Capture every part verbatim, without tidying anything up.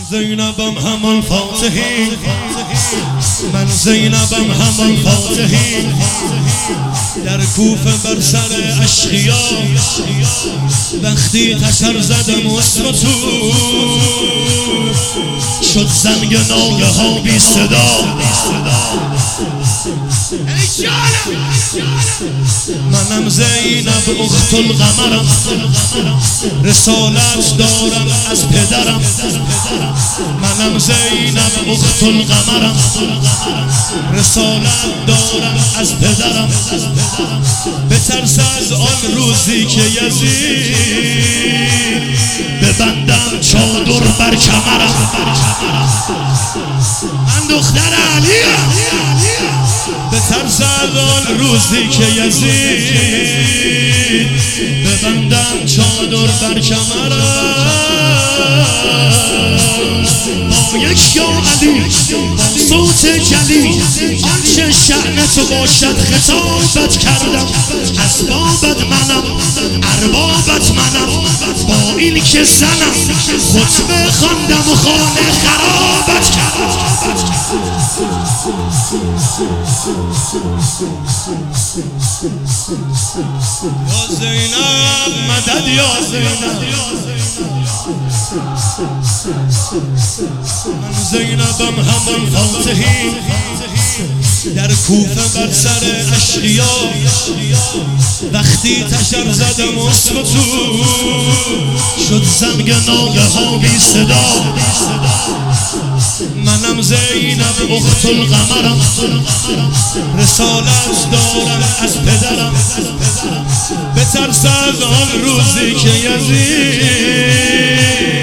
زینبم همان فاتحی، من زینبم همان فاتحی، در کوفه بر سر اشقیا وقتی تشر زدم اسم تو شد زنگ ناله ها بی صدا. منم زینب اخت القمرم، رسالت دارم از پدرم. منم زینب اخت القمرم، رسالت دارم از پدرم. بترس از آن روزی که یزید ببندم چادر بر کمرم. من دختر علیم، بترس از آن روزی که یزید ببندم چادر بر کمرم. با یک یا علی با صوت جلی آنچه شأن تو باشد خطابت کردم. اسبابت منم، اربابت منم، با این که زنم خطبه خواندم و خانه خرابت کردم. یا زینب مدد، یا زینب من زینبم همان فاتحی، در کوفه بر سر اشقیا وقتی تشر زدم اسم تو شد زنگ ناله ها بی صدا. منم زینب اخت القمرم، رسالت دارم از پدرم. بترس از آن روزی که یزید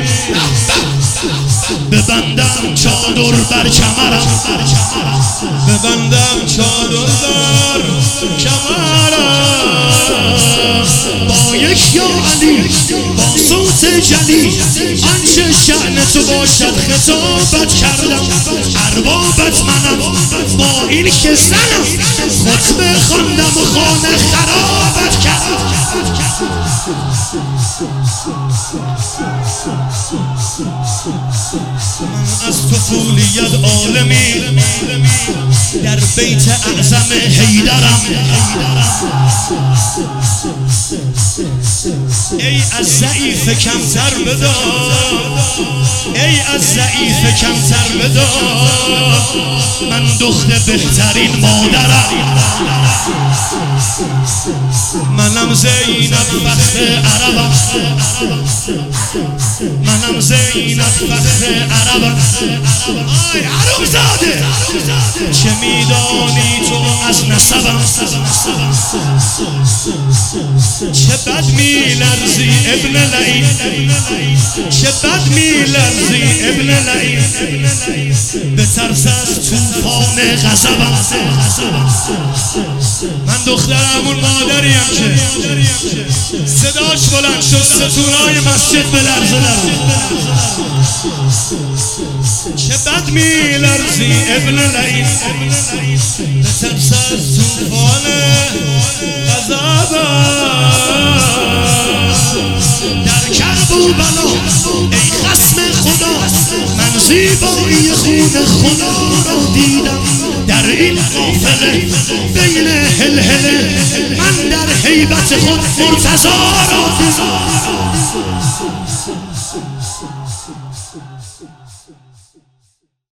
ببندم چادر بر کمرم. ببندم چادر بر کمرم. با یک یا علی با صوت جلی آنچه شأن تو باشد خطابت کردم. اربابت منم، با این که زنم خطبه خواندم و خانه خرابت کردم. من از طفولیت عالمی در بیت اعظم حیدرم. ای از ضعیف کمتر بدار، ای از ضعیف کمتر بدار، من دختر بهترین مادرم. منم زینب فخر عربم، منم زینب فخر عربم. آی عروم زاده چه میدانی تو از نسبم؟ چه بد میلرزی ابن لعین، چه بد میلرزی ابن لعین. بترس از طوفان غضبم. من دخترم اون مادریم که صداش بلند شد ستونای مسجد بلرزه. چه بد میلرزی ابن لعین، بترس از طوفان غضبم. در کرب و بلا ای خصم خدا من زیبایی خون خدا را دیدم. در این قافله بین هلهله من در هیبت خود مرتضی را دیدم.